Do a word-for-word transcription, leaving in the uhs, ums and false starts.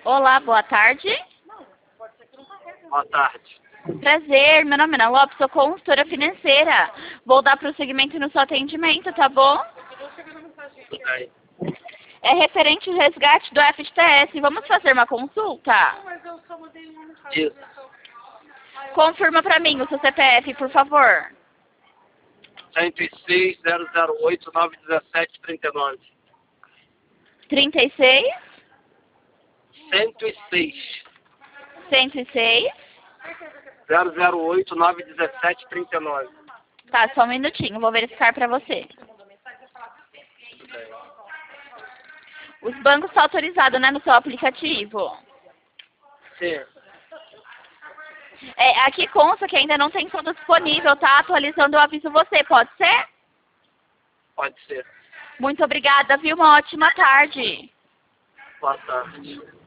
Olá, boa tarde. Boa tarde. Prazer, meu nome é Ana Lopes, sou consultora financeira. Vou dar prosseguimento no seu atendimento, tá bom? Tudo bem. É referente ao resgate do F T S. Vamos fazer uma consulta? Isso. Confirma pra mim o seu C P F, por favor. cento e seis, zero zero oito, nove um sete, trinta e nove. trinta e seis, cento e seis, cento e seis. zero zero oito, nove um sete, trinta e nove. Tá, só um minutinho, vou verificar pra você. Tudo bem. Os bancos estão autorizados, né, no seu aplicativo. Sim. É, aqui consta que ainda não tem tudo disponível, tá? Atualizando, eu aviso você, pode ser? Pode ser. Muito obrigada, viu? Uma ótima tarde. Boa tarde.